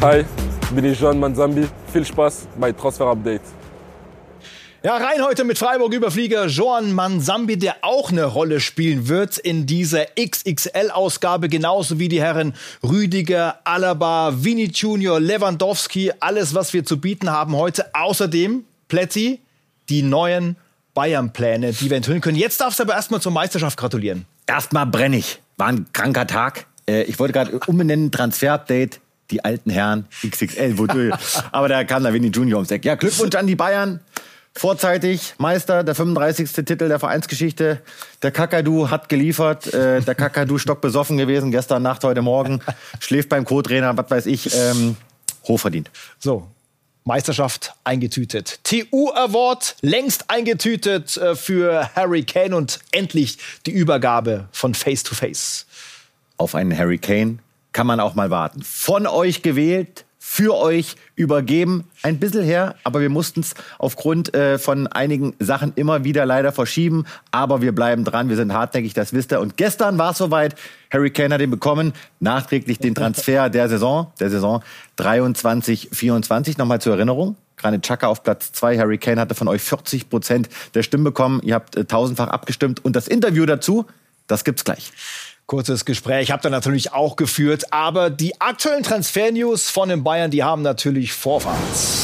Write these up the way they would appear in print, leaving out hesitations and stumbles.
Hi, bin ich Joan Manzambi. Viel Spaß bei Transfer Update. Ja, rein heute mit Freiburg-Überflieger Joan Manzambi, der auch eine Rolle spielen wird in dieser XXL-Ausgabe, genauso wie die Herren Rüdiger, Alaba, Vini Junior, Lewandowski, alles, was wir zu bieten haben heute. Außerdem, Plätti, die neuen Bayern-Pläne, die wir enthüllen können. Jetzt darfst du aber erstmal zur Meisterschaft gratulieren. Erstmal brenne ich. War ein kranker Tag. Ich wollte gerade umbenennen, Transfer-Update, die alten Herren, XXL, aber da kam da Vini Junior ums Eck. Ja, Glückwunsch an die Bayern. Vorzeitig Meister, der 35. Titel der Vereinsgeschichte. Der Kakadu hat geliefert. Der Kakadu stockbesoffen gewesen gestern Nacht, heute Morgen. Schläft beim Co-Trainer, was weiß ich. Hochverdient. So, Meisterschaft eingetütet. TU-Award längst eingetütet für Harry Kane und endlich die Übergabe von Face to Face. Auf einen Harry Kane kann man auch mal warten. Von euch gewählt, für euch übergeben. Ein bisschen her, aber wir mussten es aufgrund von einigen Sachen immer wieder leider verschieben. Aber wir bleiben dran, wir sind hartnäckig, das wisst ihr. Und gestern war es soweit, Harry Kane hat ihn bekommen, nachträglich den Transfer der Saison 23/24. Nochmal zur Erinnerung. Granit Xhaka auf Platz 2, Harry Kane hatte von euch 40% der Stimmen bekommen. Ihr habt tausendfach abgestimmt. Und das Interview dazu, das gibt's gleich. Kurzes Gespräch habt ihr natürlich auch geführt, aber die aktuellen Transfer-News von den Bayern, die haben natürlich Vorfahrt.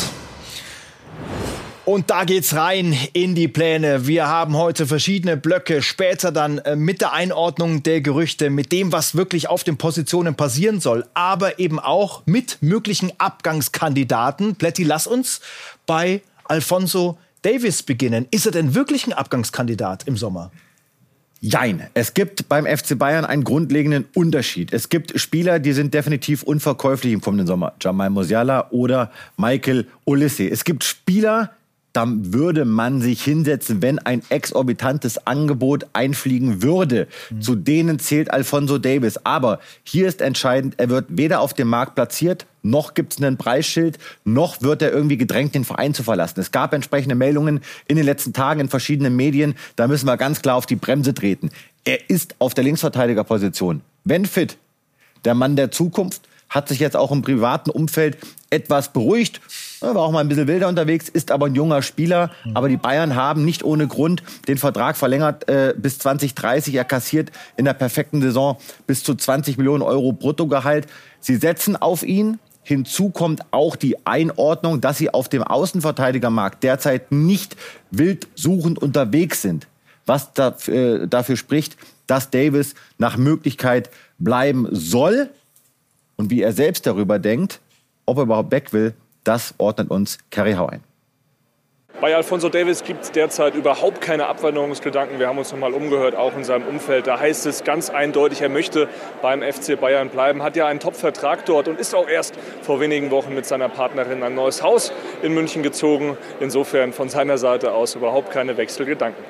Und da geht's rein in die Pläne. Wir haben heute verschiedene Blöcke, später dann mit der Einordnung der Gerüchte, mit dem, was wirklich auf den Positionen passieren soll, aber eben auch mit möglichen Abgangskandidaten. Plätti, lass uns bei Alphonso Davies beginnen. Ist er denn wirklich ein Abgangskandidat im Sommer? Jein. Es gibt beim FC Bayern einen grundlegenden Unterschied. Es gibt Spieler, die sind definitiv unverkäuflich im kommenden Sommer. Jamal Musiala oder Michael Olise. Es gibt Spieler, da würde man sich hinsetzen, wenn ein exorbitantes Angebot einfliegen würde. Zu denen zählt Alphonso Davies. Aber hier ist entscheidend, er wird weder auf dem Markt platziert, noch gibt es einen Preisschild, noch wird er irgendwie gedrängt, den Verein zu verlassen. Es gab entsprechende Meldungen in den letzten Tagen in verschiedenen Medien. Da müssen wir ganz klar auf die Bremse treten. Er ist auf der Linksverteidigerposition, wenn fit, der Mann der Zukunft. Hat sich jetzt auch im privaten Umfeld etwas beruhigt. War auch mal ein bisschen wilder unterwegs, ist aber ein junger Spieler. Aber die Bayern haben nicht ohne Grund den Vertrag verlängert bis 2030. Er kassiert in der perfekten Saison bis zu 20 Millionen Euro Bruttogehalt. Sie setzen auf ihn. Hinzu kommt auch die Einordnung, dass sie auf dem Außenverteidigermarkt derzeit nicht wild suchend unterwegs sind. Was dafür spricht, dass Davies nach Möglichkeit bleiben soll. Und wie er selbst darüber denkt, ob er überhaupt weg will, das ordnet uns Kerry Hau ein. Bei Alphonso Davies gibt es derzeit überhaupt keine Abwanderungsgedanken. Wir haben uns noch mal umgehört, auch in seinem Umfeld. Da heißt es ganz eindeutig, er möchte beim FC Bayern bleiben. Hat ja einen Top-Vertrag dort und ist auch erst vor wenigen Wochen mit seiner Partnerin ein neues Haus in München gezogen. Insofern von seiner Seite aus überhaupt keine Wechselgedanken.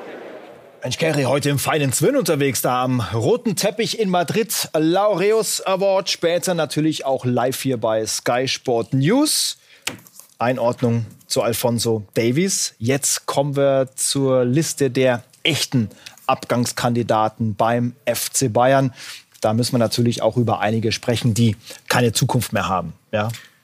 Mensch, Kerry, heute im feinen Zwirn unterwegs, da am roten Teppich in Madrid. Laureus Award, später natürlich auch live hier bei Sky Sport News. Einordnung zu Alphonso Davies. Jetzt kommen wir zur Liste der echten Abgangskandidaten beim FC Bayern. Da müssen wir natürlich auch über einige sprechen, die keine Zukunft mehr haben. Ja?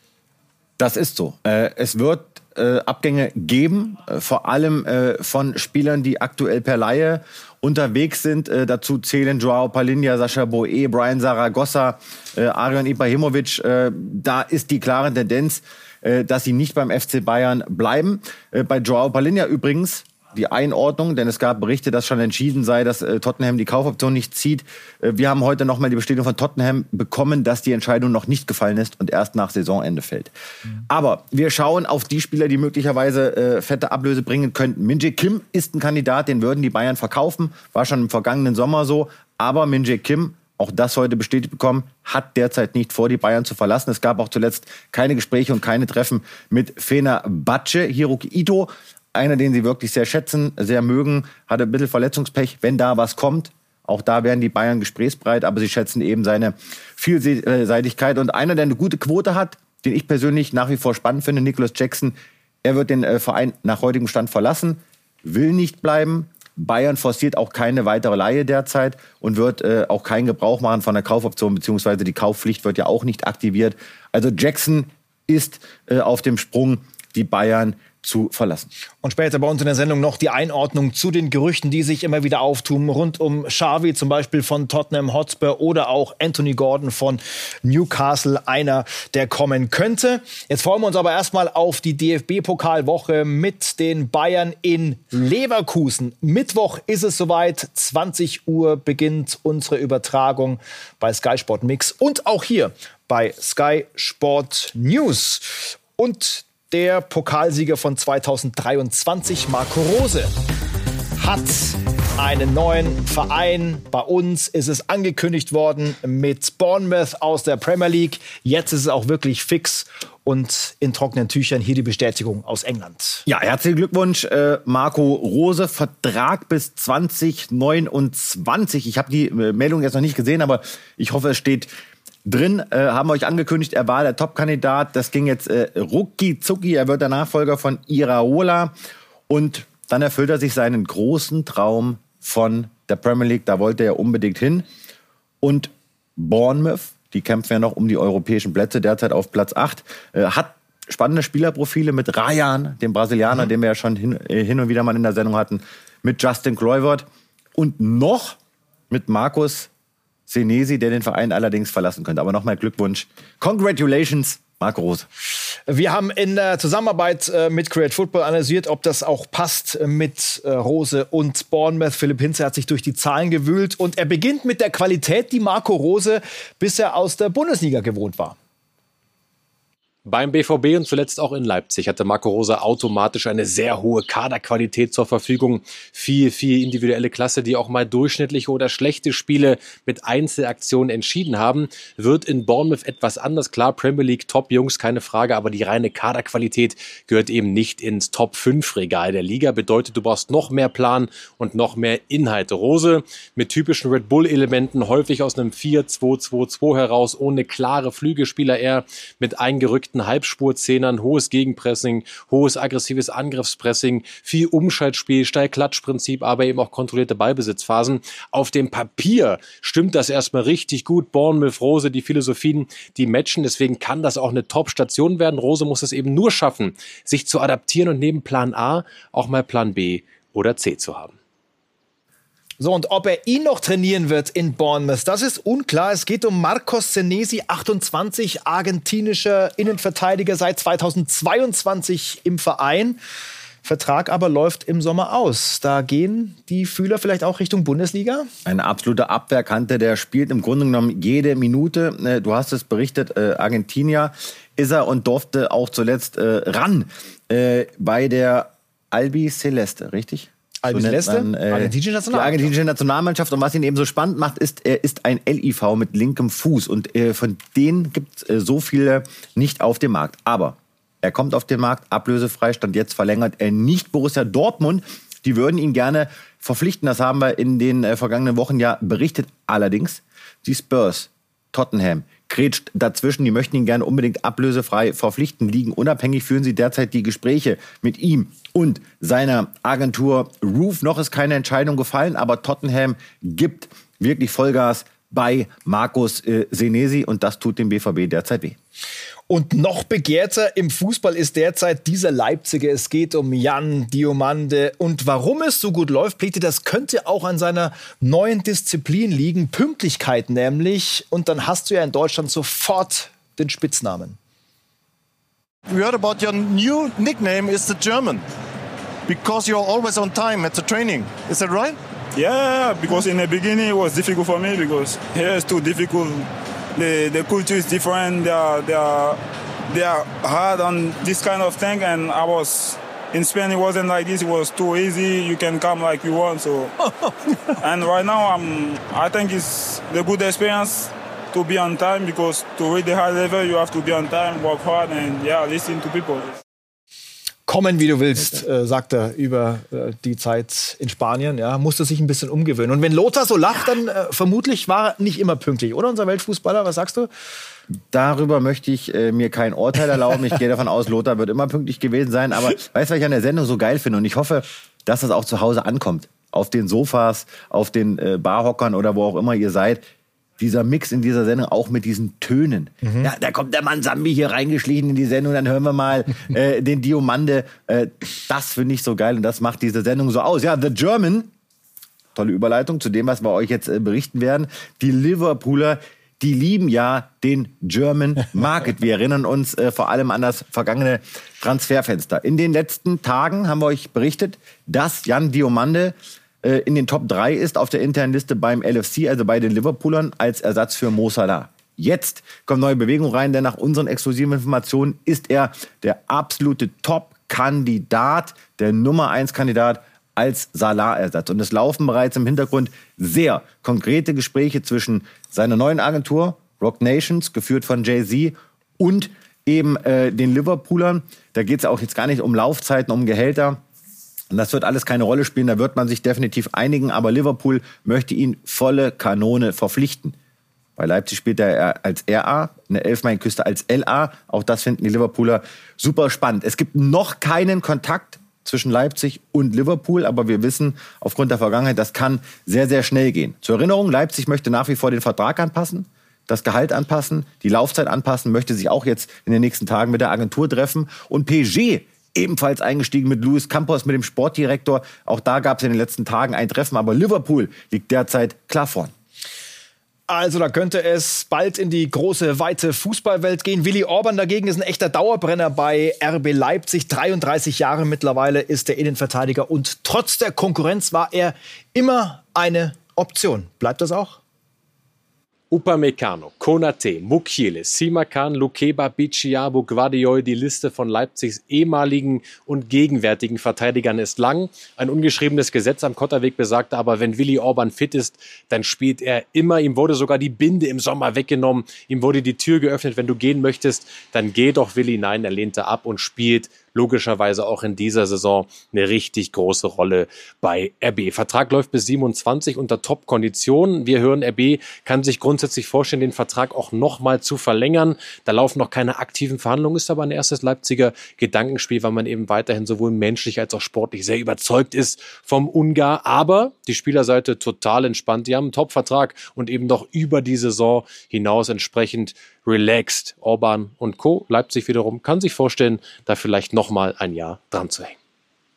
Das ist so. Es wird Abgänge geben, vor allem von Spielern, die aktuell per Leihe unterwegs sind. Dazu zählen Joao Palhinha, Sascha Boe, Brian Zaragoza, Arion Ibrahimovic. Da ist die klare Tendenz, dass sie nicht beim FC Bayern bleiben. Bei Joao Palhinha übrigens die Einordnung, denn es gab Berichte, dass schon entschieden sei, dass Tottenham die Kaufoption nicht zieht. Wir haben heute nochmal die Bestätigung von Tottenham bekommen, dass die Entscheidung noch nicht gefallen ist und erst nach Saisonende fällt. Aber wir schauen auf die Spieler, die möglicherweise fette Ablöse bringen könnten. Min-Jae Kim ist ein Kandidat, den würden die Bayern verkaufen. War schon im vergangenen Sommer so. Aber Min-Jae Kim, auch das heute bestätigt bekommen, hat derzeit nicht vor, die Bayern zu verlassen. Es gab auch zuletzt keine Gespräche und keine Treffen mit Fenerbahce. Hiroki Ito, einer, den sie wirklich sehr schätzen, sehr mögen, hatte ein bisschen Verletzungspech. Wenn da was kommt, auch da wären die Bayern gesprächsbereit, aber sie schätzen eben seine Vielseitigkeit. Und einer, der eine gute Quote hat, den ich persönlich nach wie vor spannend finde, Nicolas Jackson, er wird den Verein nach heutigem Stand verlassen, will nicht bleiben, Bayern forciert auch keine weitere Leihe derzeit und wird auch keinen Gebrauch machen von der Kaufoption, beziehungsweise die Kaufpflicht wird ja auch nicht aktiviert. Also Jackson ist auf dem Sprung, die Bayern zu verlassen. Und später bei uns in der Sendung noch die Einordnung zu den Gerüchten, die sich immer wieder auftun, rund um Xavi zum Beispiel von Tottenham Hotspur oder auch Anthony Gordon von Newcastle, einer, der kommen könnte. Jetzt freuen wir uns aber erstmal auf die DFB-Pokalwoche mit den Bayern in Leverkusen. Mittwoch ist es soweit, 20 Uhr beginnt unsere Übertragung bei Sky Sport Mix und auch hier bei Sky Sport News. Und der Pokalsieger von 2023, Marco Rose, hat einen neuen Verein. Bei uns ist es angekündigt worden mit Bournemouth aus der Premier League. Jetzt ist es auch wirklich fix und in trockenen Tüchern hier die Bestätigung aus England. Ja, herzlichen Glückwunsch, Marco Rose. Vertrag bis 2029. Ich habe die Meldung jetzt noch nicht gesehen, aber ich hoffe, es steht drin, haben wir euch angekündigt, er war der Top-Kandidat. Das ging jetzt rucki zucki. Er wird der Nachfolger von Iraola. Und dann erfüllt er sich seinen großen Traum von der Premier League. Da wollte er unbedingt hin. Und Bournemouth, die kämpfen ja noch um die europäischen Plätze, derzeit auf Platz 8, hat spannende Spielerprofile mit Ryan, dem Brasilianer, den wir ja schon hin und wieder mal in der Sendung hatten, mit Justin Kluivert und noch mit Marcus Senesi, der den Verein allerdings verlassen könnte. Aber nochmal Glückwunsch. Congratulations, Marco Rose. Wir haben in der Zusammenarbeit mit Create Football analysiert, ob das auch passt mit Rose und Bournemouth. Philipp Hinze hat sich durch die Zahlen gewühlt und er beginnt mit der Qualität, die Marco Rose bisher aus der Bundesliga gewohnt war. Beim BVB und zuletzt auch in Leipzig hatte Marco Rose automatisch eine sehr hohe Kaderqualität zur Verfügung. Viel individuelle Klasse, die auch mal durchschnittliche oder schlechte Spiele mit Einzelaktionen entschieden haben. Wird in Bournemouth etwas anders. Klar, Premier League Top-Jungs, keine Frage, aber die reine Kaderqualität gehört eben nicht ins Top-5-Regal der Liga. Bedeutet, du brauchst noch mehr Plan und noch mehr Inhalte. Rose mit typischen Red Bull-Elementen, häufig aus einem 4-2-2-2 heraus, ohne klare Flügelspieler, eher mit eingerückten Halbspurzehnern, hohes Gegenpressing, hohes aggressives Angriffspressing, viel Umschaltspiel, Steil-Klatsch-Prinzip, aber eben auch kontrollierte Ballbesitzphasen. Auf dem Papier stimmt das erstmal richtig gut. Bournemouth, Rose, die Philosophien, die matchen. Deswegen kann das auch eine Top-Station werden. Rose muss es eben nur schaffen, sich zu adaptieren und neben Plan A auch mal Plan B oder C zu haben. So, und ob er ihn noch trainieren wird in Bournemouth, das ist unklar. Es geht um Marcos Senesi, 28, argentinischer Innenverteidiger, seit 2022 im Verein. Vertrag aber läuft im Sommer aus. Da gehen die Fühler vielleicht auch Richtung Bundesliga? Eine absolute Abwehrkante, der spielt im Grunde genommen jede Minute. Du hast es berichtet, Argentinier ist er und durfte auch zuletzt ran bei der Albi Celeste, richtig? Die argentinische Nationalmannschaft. Und was ihn eben so spannend macht, ist, er ist ein LIV mit linkem Fuß. Und von denen gibt es so viele nicht auf dem Markt. Aber er kommt auf den Markt, ablösefrei, stand jetzt verlängert er nicht. Borussia Dortmund, die würden ihn gerne verpflichten. Das haben wir in den vergangenen Wochen ja berichtet. Allerdings die Spurs, Tottenham, grätscht dazwischen. Die möchten ihn gerne unbedingt ablösefrei verpflichten. Liegen unabhängig führen sie derzeit die Gespräche mit ihm und seiner Agentur Roof. Noch ist keine Entscheidung gefallen, aber Tottenham gibt wirklich Vollgas bei Marcus Senesi und das tut dem BVB derzeit weh. Und noch begehrter im Fußball ist derzeit dieser Leipziger. Es geht um Jan Diomande. Und warum es so gut läuft, Pleti, das könnte auch an seiner neuen Disziplin liegen. Pünktlichkeit nämlich. Und dann hast du ja in Deutschland sofort den Spitznamen. We heard about your new nickname is the German. Because you're always on time at the training. Is that right? Yeah, because in the beginning it was difficult for me because here it's too difficult. The culture is different. They are hard on this kind of thing, and I was in Spain. It wasn't like this. It was too easy. You can come like you want. So, and right now I think it's the good experience to be on time because to reach the high level you have to be on time, work hard, and listen to people. Kommen, wie du willst, sagt er über die Zeit in Spanien. Ja, musste sich ein bisschen umgewöhnen. Und wenn Lothar so lacht, dann vermutlich war er nicht immer pünktlich, oder, unser Weltfußballer? Was sagst du? Darüber möchte ich mir kein Urteil erlauben. Ich gehe davon aus, Lothar wird immer pünktlich gewesen sein. Aber weißt du, was ich an der Sendung so geil finde? Und ich hoffe, dass das auch zu Hause ankommt. auf den Sofas, auf den Barhockern oder wo auch immer ihr seid. Dieser Mix in dieser Sendung, auch mit diesen Tönen. Ja, da kommt der Manzambi hier reingeschlichen in die Sendung, dann hören wir mal den Diomande. Das finde ich so geil und das macht diese Sendung so aus. Ja, The German, tolle Überleitung zu dem, was wir euch jetzt berichten werden. Die Liverpooler, die lieben ja den German Market. Wir erinnern uns vor allem an das vergangene Transferfenster. In den letzten Tagen haben wir euch berichtet, dass Jan Diomande in den Top 3 ist auf der internen Liste beim LFC, also bei den Liverpoolern, als Ersatz für Mo Salah. Jetzt kommt neue Bewegung rein, denn nach unseren exklusiven Informationen ist er der absolute Top-Kandidat, der Nummer 1-Kandidat als Salah-Ersatz. Und es laufen bereits im Hintergrund sehr konkrete Gespräche zwischen seiner neuen Agentur, Rock Nations, geführt von Jay-Z, und eben den Liverpoolern. Da geht es auch jetzt gar nicht um Laufzeiten, um Gehälter. Und das wird alles keine Rolle spielen, da wird man sich definitiv einigen. Aber Liverpool möchte ihn volle Kanone verpflichten. Bei Leipzig spielt er als RA, in der Elfenbeinküste als LA. Auch das finden die Liverpooler super spannend. Es gibt noch keinen Kontakt zwischen Leipzig und Liverpool, aber wir wissen aufgrund der Vergangenheit, das kann sehr, sehr schnell gehen. Zur Erinnerung, Leipzig möchte nach wie vor den Vertrag anpassen, das Gehalt anpassen, die Laufzeit anpassen, möchte sich auch jetzt in den nächsten Tagen mit der Agentur treffen. Und PSG ebenfalls eingestiegen mit Luis Campos, mit dem Sportdirektor. Auch da gab es in den letzten Tagen ein Treffen, aber Liverpool liegt derzeit klar vorn. Also da könnte es bald in die große, weite Fußballwelt gehen. Willi Orban dagegen ist ein echter Dauerbrenner bei RB Leipzig. 33 Jahre mittlerweile ist der Innenverteidiger und trotz der Konkurrenz war er immer eine Option. Bleibt das auch? Upamecano, Konate, Mukiele, Simakan, Lukeba, Biciabo, Gvardiol, die Liste von Leipzigs ehemaligen und gegenwärtigen Verteidigern ist lang. Ein ungeschriebenes Gesetz am Kotterweg besagt aber, wenn Willi Orban fit ist, dann spielt er immer. Ihm wurde sogar die Binde im Sommer weggenommen. Ihm wurde die Tür geöffnet, wenn du gehen möchtest, dann geh doch, Willi. Nein, er lehnte ab und spielt logischerweise auch in dieser Saison eine richtig große Rolle bei RB. Vertrag läuft bis 27 unter Top-Konditionen. Wir hören, RB kann sich grundsätzlich vorstellen, den Vertrag auch nochmal zu verlängern. Da laufen noch keine aktiven Verhandlungen, ist aber ein erstes Leipziger Gedankenspiel, weil man eben weiterhin sowohl menschlich als auch sportlich sehr überzeugt ist vom Ungar. Aber die Spielerseite total entspannt. Die haben einen Top-Vertrag und eben noch über die Saison hinaus entsprechend relaxed. Orban und Co. Leipzig wiederum kann sich vorstellen, da vielleicht noch mal ein Jahr dran zu hängen.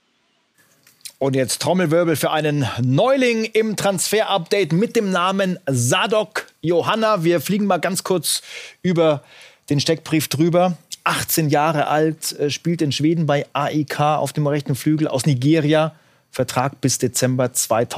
Und jetzt Trommelwirbel für einen Neuling im Transfer-Update mit dem Namen Sadok Johanna. Wir fliegen mal ganz kurz über den Steckbrief drüber. 18 Jahre alt, spielt in Schweden bei AIK auf dem rechten Flügel aus Nigeria. Vertrag bis Dezember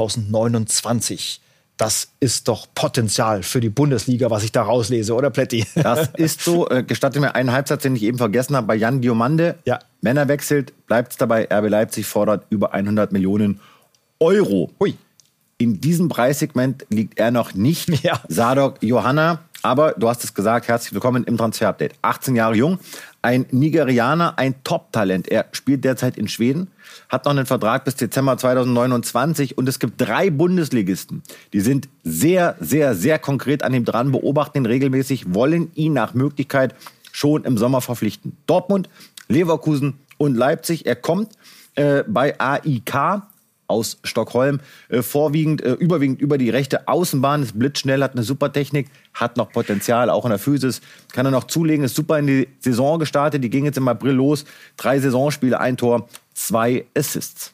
2029. Das ist doch Potenzial für die Bundesliga, was ich da rauslese, oder Plätti? Das ist so. Gestatte mir einen Halbsatz, den ich eben vergessen habe. Bei Jan Diomande, ja. Männer wechselt, bleibt es dabei. RB Leipzig fordert über 100 Millionen Euro. Hui. In diesem Preissegment liegt er noch nicht. Ja. Sadok Johanna. Aber du hast es gesagt, herzlich willkommen im Transfer-Update. 18 Jahre jung, ein Nigerianer, ein Top-Talent. Er spielt derzeit in Schweden, hat noch einen Vertrag bis Dezember 2029 und es gibt 3 Bundesligisten. Die sind sehr, sehr, sehr konkret an ihm dran, beobachten ihn regelmäßig, wollen ihn nach Möglichkeit schon im Sommer verpflichten. Dortmund, Leverkusen und Leipzig. Er kommt bei AIK aus Stockholm, überwiegend über die rechte Außenbahn, ist blitzschnell, hat eine super Technik, hat noch Potenzial, auch in der Physis, kann er noch zulegen, ist super in die Saison gestartet, die ging jetzt im April los, 3 Saisonspiele, 1 Tor, 2 Assists.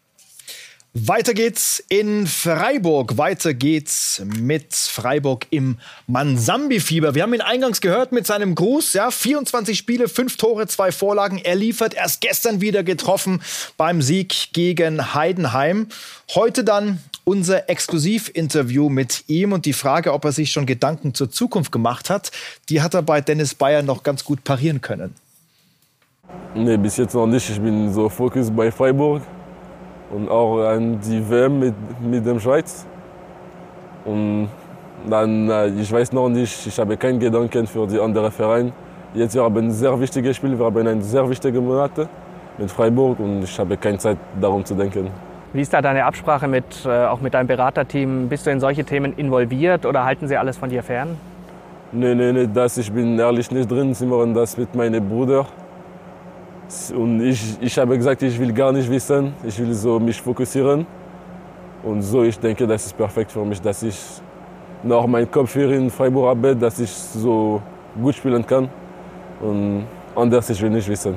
Weiter geht's in Freiburg. Weiter geht's mit Freiburg im Manzambi-Fieber. Wir haben ihn eingangs gehört mit seinem Gruß. Ja, 24 Spiele, 5 Tore, 2 Vorlagen. Er liefert erst gestern wieder getroffen beim Sieg gegen Heidenheim. Heute dann unser Exklusivinterview mit ihm und die Frage, ob er sich schon Gedanken zur Zukunft gemacht hat, die hat er bei Dennis Bayer noch ganz gut parieren können. Nee, bis jetzt noch nicht. Ich bin so fokussiert bei Freiburg. Und auch an die WM mit dem Schweiz. Und dann, ich weiß noch nicht, ich habe keinen Gedanken für die anderen Vereine. Jetzt wir haben ein sehr wichtiges Spiel, wir haben einen sehr wichtigen Monat mit Freiburg und ich habe keine Zeit, darum zu denken. Wie ist da deine Absprache auch mit deinem Beraterteam? Bist du in solche Themen involviert oder halten sie alles von dir fern? Nee, ich bin ehrlich nicht drin, sie machen das mit meinem Bruder. Und ich habe gesagt, ich will gar nicht wissen, ich will so mich fokussieren. Und so, ich denke, das ist perfekt für mich, dass ich noch meinen Kopf hier in Freiburg habe, dass ich so gut spielen kann. Und anders ich will nicht wissen.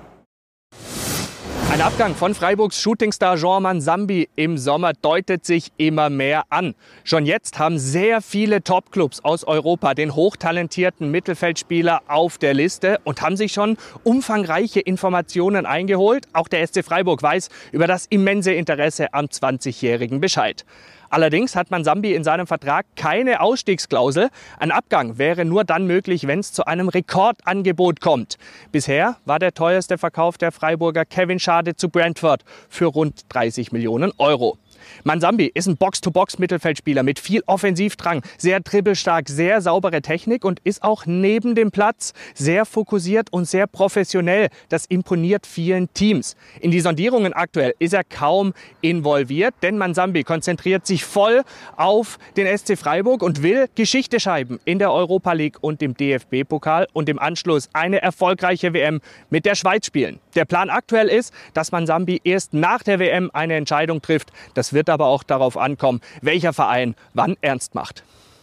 Ein Abgang von Freiburgs Shootingstar Jean Manzambi im Sommer deutet sich immer mehr an. Schon jetzt haben sehr viele Topclubs aus Europa den hochtalentierten Mittelfeldspieler auf der Liste und haben sich schon umfangreiche Informationen eingeholt. Auch der SC Freiburg weiß über das immense Interesse am 20-Jährigen Bescheid. Allerdings hat Manzambi in seinem Vertrag keine Ausstiegsklausel. Ein Abgang wäre nur dann möglich, wenn es zu einem Rekordangebot kommt. Bisher war der teuerste Verkauf der Freiburger Kevin Schade zu Brentford für rund 30 Millionen Euro. Manzambi ist ein Box-to-Box-Mittelfeldspieler mit viel Offensivdrang, sehr dribbelstark, sehr saubere Technik und ist auch neben dem Platz sehr fokussiert und sehr professionell. Das imponiert vielen Teams. In die Sondierungen aktuell ist er kaum involviert, denn Manzambi konzentriert sich voll auf den SC Freiburg und will Geschichte schreiben in der Europa League und im DFB-Pokal und im Anschluss eine erfolgreiche WM mit der Schweiz spielen. Der Plan aktuell ist, dass Manzambi erst nach der WM eine Entscheidung trifft. Das wird aber auch darauf ankommen, welcher Verein wann ernst macht.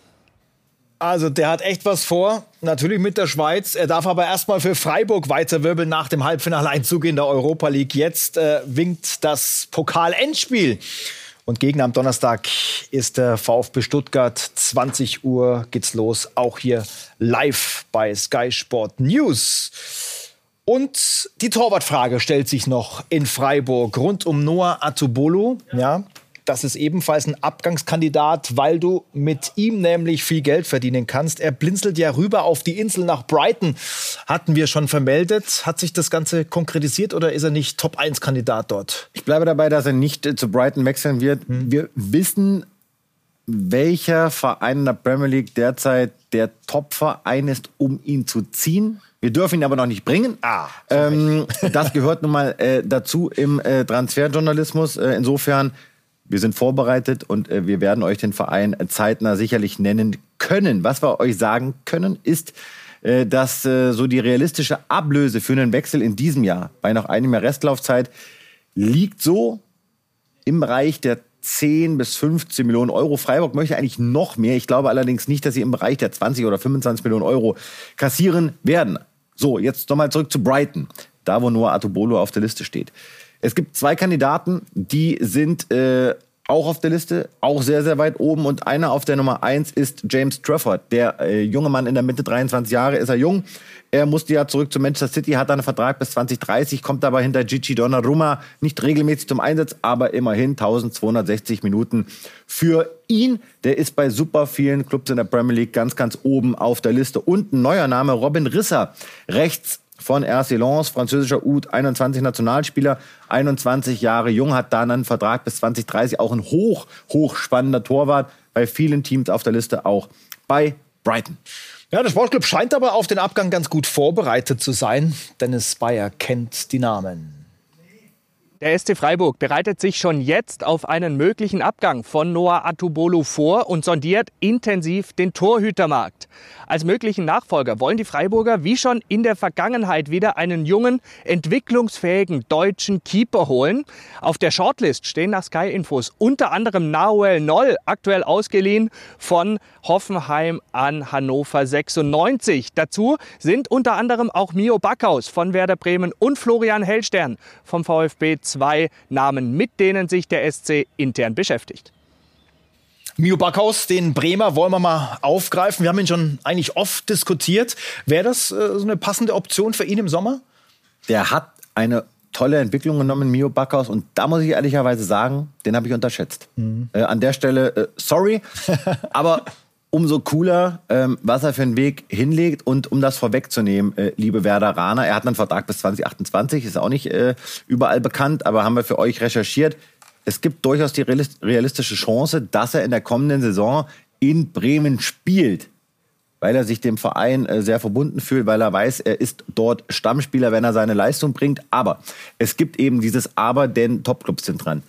Also der hat echt was vor, natürlich mit der Schweiz. Er darf aber erstmal für Freiburg weiterwirbeln nach dem Halbfinaleinzug in der Europa League. Jetzt winkt das Pokal-Endspiel. Und Gegner am Donnerstag ist der VfB Stuttgart. 20 Uhr geht's los, auch hier live bei Sky Sport News. Und die Torwartfrage stellt sich noch in Freiburg rund um Noah Atubolo. Ja, das ist ebenfalls ein Abgangskandidat, weil du mit ihm nämlich viel Geld verdienen kannst. Er blinzelt ja rüber auf die Insel nach Brighton. Hatten wir schon vermeldet. Hat sich das Ganze konkretisiert oder ist er nicht Top-1-Kandidat dort? Ich bleibe dabei, dass er nicht zu Brighton wechseln wird. Wir wissen, welcher Verein in der Premier League derzeit der Top-Verein ist, um ihn zu ziehen. Wir dürfen ihn aber noch nicht bringen. Das gehört nun mal dazu im Transferjournalismus. Insofern, wir sind vorbereitet und wir werden euch den Verein zeitnah sicherlich nennen können. Was wir euch sagen können, ist, dass so die realistische Ablöse für einen Wechsel in diesem Jahr, bei noch einem Jahr Restlaufzeit, liegt so im Bereich der 10 bis 15 Millionen Euro. Freiburg möchte eigentlich noch mehr. Ich glaube allerdings nicht, dass sie im Bereich der 20 oder 25 Millionen Euro kassieren werden. So, jetzt nochmal zurück zu Brighton, da wo Noah Atubolo auf der Liste steht. Es gibt 2 Kandidaten, die sind auch auf der Liste, auch sehr, sehr weit oben. Und einer auf der Nummer 1 ist James Trafford. Der junge Mann in der Mitte, 23 Jahre, ist er jung. Er musste ja zurück zu Manchester City, hat einen Vertrag bis 2030, kommt aber hinter Gigi Donnarumma nicht regelmäßig zum Einsatz, aber immerhin 1260 Minuten für ihn. Der ist bei super vielen Clubs in der Premier League ganz, ganz oben auf der Liste. Und ein neuer Name, Robin Risser, rechts von RC Lens, französischer U21-Nationalspieler, 21 Jahre jung, hat dann einen Vertrag bis 2030, auch ein hochspannender Torwart, bei vielen Teams auf der Liste, auch bei Brighton. Ja, der Sportclub scheint aber auf den Abgang ganz gut vorbereitet zu sein. Dennis Bayer kennt die Namen. Der SC Freiburg bereitet sich schon jetzt auf einen möglichen Abgang von Noah Atubolo vor und sondiert intensiv den Torhütermarkt. Als möglichen Nachfolger wollen die Freiburger wie schon in der Vergangenheit wieder einen jungen, entwicklungsfähigen deutschen Keeper holen. Auf der Shortlist stehen nach Sky Infos unter anderem Nahuel Noll, aktuell ausgeliehen von Hoffenheim an Hannover 96. Dazu sind unter anderem auch Mio Backhaus von Werder Bremen und Florian Hellstern vom VfB 2 Namen, mit denen sich der SC intern beschäftigt. Mio Backhaus, den Bremer, wollen wir mal aufgreifen. Wir haben ihn schon eigentlich oft diskutiert. Wäre das so eine passende Option für ihn im Sommer? Der hat eine tolle Entwicklung genommen, Mio Backhaus. Und da muss ich ehrlicherweise sagen, den habe ich unterschätzt. An der Stelle, sorry, aber umso cooler, was er für einen Weg hinlegt. Und um das vorwegzunehmen, liebe Werderaner, er hat einen Vertrag bis 2028, ist auch nicht überall bekannt, aber haben wir für euch recherchiert. Es gibt durchaus die realistische Chance, dass er in der kommenden Saison in Bremen spielt, weil er sich dem Verein sehr verbunden fühlt, weil er weiß, er ist dort Stammspieler, wenn er seine Leistung bringt. Aber es gibt eben dieses Aber, denn Topclubs sind dran.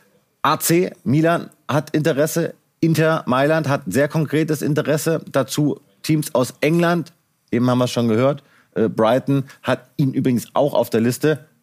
AC Milan hat Interesse, Inter Mailand hat sehr konkretes Interesse. Dazu Teams aus England, eben haben wir es schon gehört. Brighton hat ihn übrigens auch auf der Liste.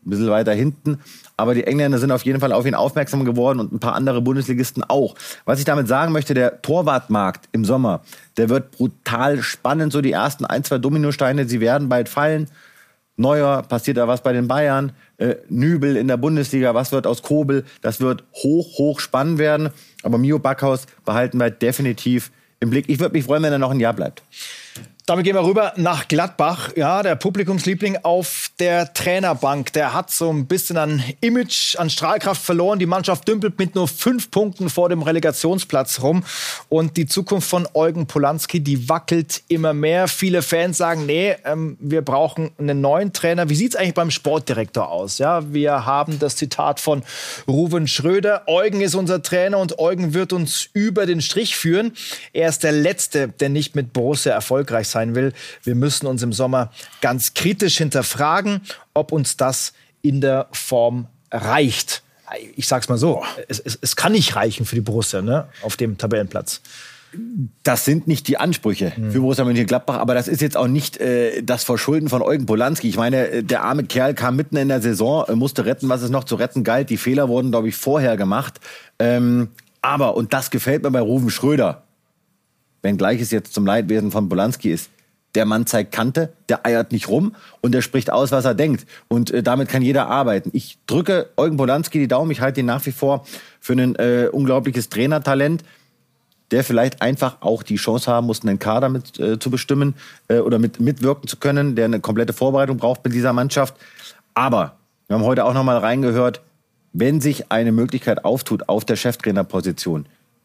ein bisschen weiter hinten. Aber die Engländer sind auf jeden Fall auf ihn aufmerksam geworden und ein paar andere Bundesligisten auch. Was ich damit sagen möchte, der Torwartmarkt im Sommer, der wird brutal spannend. So die ersten 1, 2 Dominosteine, sie werden bald fallen. Neuer, passiert da was bei den Bayern? Nübel in der Bundesliga, was wird aus Kobel? Das wird hoch spannend werden. Aber Mio Backhaus behalten wir definitiv im Blick. Ich würde mich freuen, wenn er noch ein Jahr bleibt. Damit gehen wir rüber nach Gladbach. Ja, der Publikumsliebling auf der Trainerbank. Der hat so ein bisschen an Image, an Strahlkraft verloren. Die Mannschaft dümpelt mit nur 5 Punkten vor dem Relegationsplatz rum. Und die Zukunft von Eugen Polanski, die wackelt immer mehr. Viele Fans sagen, nee, wir brauchen einen neuen Trainer. Wie sieht es eigentlich beim Sportdirektor aus? Ja, wir haben das Zitat von Ruven Schröder. Eugen ist unser Trainer und Eugen wird uns über den Strich führen. Er ist der Letzte, der nicht mit Borussia erfolgreich sein will. Wir müssen uns im Sommer ganz kritisch hinterfragen, ob uns das in der Form reicht. Ich sag's mal so, es kann nicht reichen für die Borussia, ne, auf dem Tabellenplatz. Das sind nicht die Ansprüche für Borussia Mönchengladbach, aber das ist jetzt auch nicht das Verschulden von Eugen Polanski. Ich meine, der arme Kerl kam mitten in der Saison, musste retten, was es noch zu retten galt. Die Fehler wurden, glaube ich, vorher gemacht. Aber, und das gefällt mir bei Ruven Schröder, wenngleich es jetzt zum Leidwesen von Polanski ist, der Mann zeigt Kante, der eiert nicht rum und der spricht aus, was er denkt. Und damit kann jeder arbeiten. Ich drücke Eugen Polanski die Daumen. Ich halte ihn nach wie vor für ein unglaubliches Trainertalent, der vielleicht einfach auch die Chance haben muss, einen Kader mit zu bestimmen oder mitwirken zu können, der eine komplette Vorbereitung braucht mit dieser Mannschaft. Aber wir haben heute auch noch mal reingehört, wenn sich eine Möglichkeit auftut auf der Cheftrainerposition,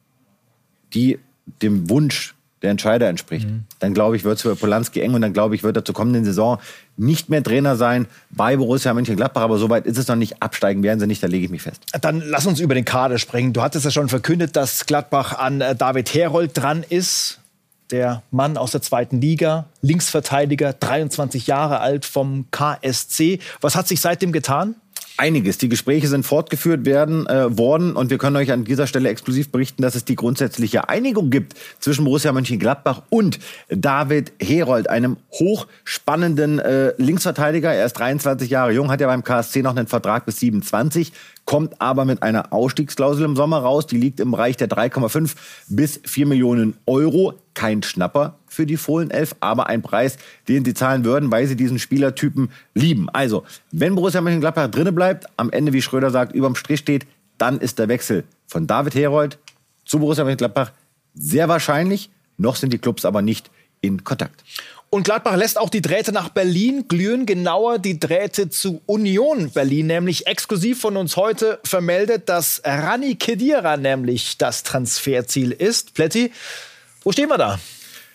die dem Wunsch der Entscheider entspricht, dann glaube ich, wird es für Polanski eng und dann glaube ich, wird er zur kommenden Saison nicht mehr Trainer sein bei Borussia Mönchengladbach, aber soweit ist es noch nicht. Absteigen werden sie nicht, da lege ich mich fest. Dann lass uns über den Kader sprechen. Du hattest ja schon verkündet, dass Gladbach an David Herold dran ist. Der Mann aus der 2. Liga, Linksverteidiger, 23 Jahre alt vom KSC. Was hat sich seitdem getan? Einiges. Die Gespräche sind fortgeführt worden und wir können euch an dieser Stelle exklusiv berichten, dass es die grundsätzliche Einigung gibt zwischen Borussia Mönchengladbach und David Herold, einem hochspannenden Linksverteidiger. Er ist 23 Jahre jung, hat ja beim KSC noch einen Vertrag bis 27, kommt aber mit einer Ausstiegsklausel im Sommer raus. Die liegt im Bereich der 3,5 bis 4 Millionen Euro. Kein Schnapper für die Fohlenelf, aber ein Preis, den sie zahlen würden, weil sie diesen Spielertypen lieben. Also, wenn Borussia Mönchengladbach drinne bleibt, am Ende, wie Schröder sagt, überm Strich steht, dann ist der Wechsel von David Herold zu Borussia Mönchengladbach sehr wahrscheinlich. Noch sind die Clubs aber nicht in Kontakt. Und Gladbach lässt auch die Drähte nach Berlin glühen, genauer die Drähte zu Union Berlin, nämlich exklusiv von uns heute vermeldet, dass Rani Khedira nämlich das Transferziel ist. Plätti, wo stehen wir da?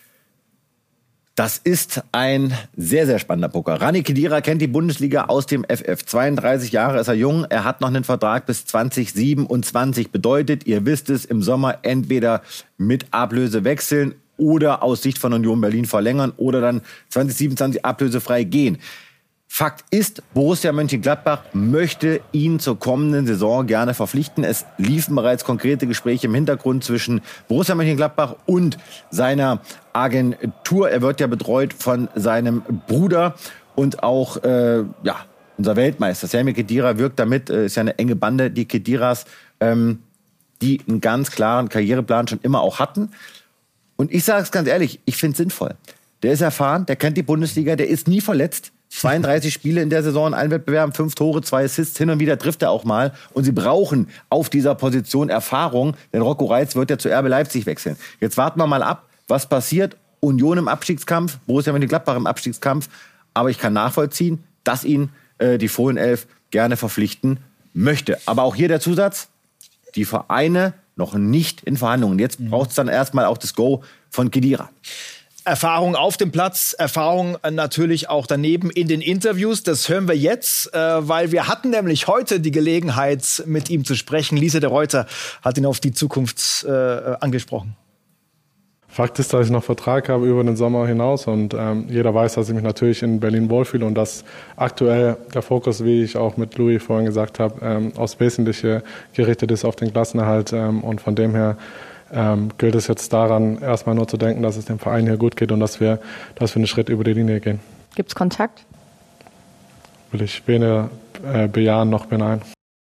Das ist ein sehr, sehr spannender Poker. Rani Khedira kennt die Bundesliga aus dem FF. 32 Jahre ist er jung. Er hat noch einen Vertrag bis 2027. Bedeutet, ihr wisst es, im Sommer entweder mit Ablöse wechseln oder aus Sicht von Union Berlin verlängern oder dann 2027 ablösefrei gehen. Fakt ist, Borussia Mönchengladbach möchte ihn zur kommenden Saison gerne verpflichten. Es liefen bereits konkrete Gespräche im Hintergrund zwischen Borussia Mönchengladbach und seiner Agentur. Er wird ja betreut von seinem Bruder und auch unser Weltmeister Sami Khedira wirkt damit. Ist ja eine enge Bande, die Khediras, die einen ganz klaren Karriereplan schon immer auch hatten. Und ich sage es ganz ehrlich, ich finde es sinnvoll. Der ist erfahren, der kennt die Bundesliga, der ist nie verletzt. 32 Spiele in der Saison in allen Wettbewerben, 5 Tore, 2 Assists, hin und wieder trifft er auch mal. Und sie brauchen auf dieser Position Erfahrung, denn Rocco Reitz wird ja zu RB Leipzig wechseln. Jetzt warten wir mal ab, was passiert. Union im Abstiegskampf, Borussia Mönchengladbach im Abstiegskampf. Aber ich kann nachvollziehen, dass ihn die Fohlenelf gerne verpflichten möchte. Aber auch hier der Zusatz, die Vereine noch nicht in Verhandlungen. Jetzt braucht es dann erstmal auch das Go von Khedira. Erfahrung auf dem Platz, Erfahrung natürlich auch daneben in den Interviews. Das hören wir jetzt, weil wir hatten nämlich heute die Gelegenheit, mit ihm zu sprechen. Lisa de Ruyter hat ihn auf die Zukunft angesprochen. Fakt ist, dass ich noch Vertrag habe über den Sommer hinaus und jeder weiß, dass ich mich natürlich in Berlin wohlfühle und dass aktuell der Fokus, wie ich auch mit Louis vorhin gesagt habe, aufs Wesentliche gerichtet ist, auf den Klassenerhalt und von dem her gilt es jetzt daran, erstmal nur zu denken, dass es dem Verein hier gut geht und dass wir einen Schritt über die Linie gehen. Gibt es Kontakt? Ich bin bejahen noch beneiden.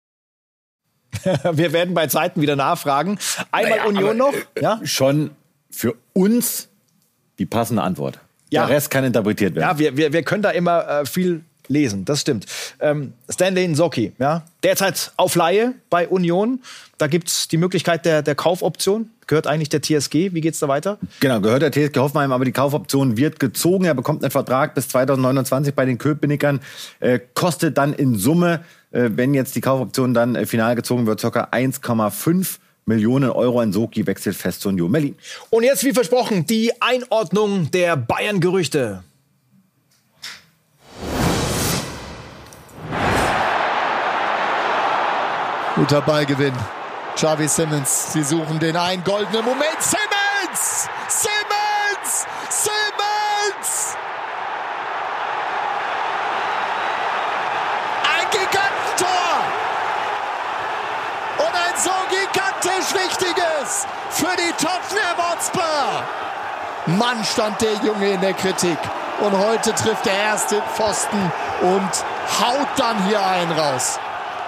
Wir werden bei Zeiten wieder nachfragen. Einmal Union noch. Ja? Schon für uns die passende Antwort. Ja. Der Rest kann interpretiert werden. Ja, wir können da immer viel lesen, das stimmt. Stanley Nsoki, ja, derzeit auf Leihe bei Union. Da gibt es die Möglichkeit der Kaufoption. Gehört eigentlich der TSG. Wie geht's da weiter? Genau, gehört der TSG Hoffenheim, aber die Kaufoption wird gezogen. Er bekommt einen Vertrag bis 2029 bei den Köpenickern. Kostet dann in Summe, wenn jetzt die Kaufoption dann final gezogen wird, ca. 1,5 Millionen Euro. Nsoki wechselt fest zur Union Berlin. Und jetzt, wie versprochen, die Einordnung der Bayern-Gerüchte. Guter Ballgewinn. Xavi Simons, sie suchen den einen goldenen Moment. Simons! Simons! Simons! Ein Gigantentor! Und ein so gigantisch Wichtiges für die Tottenham Hotspur. Mann, stand der Junge in der Kritik. Und heute trifft der erste Pfosten und haut dann hier einen raus.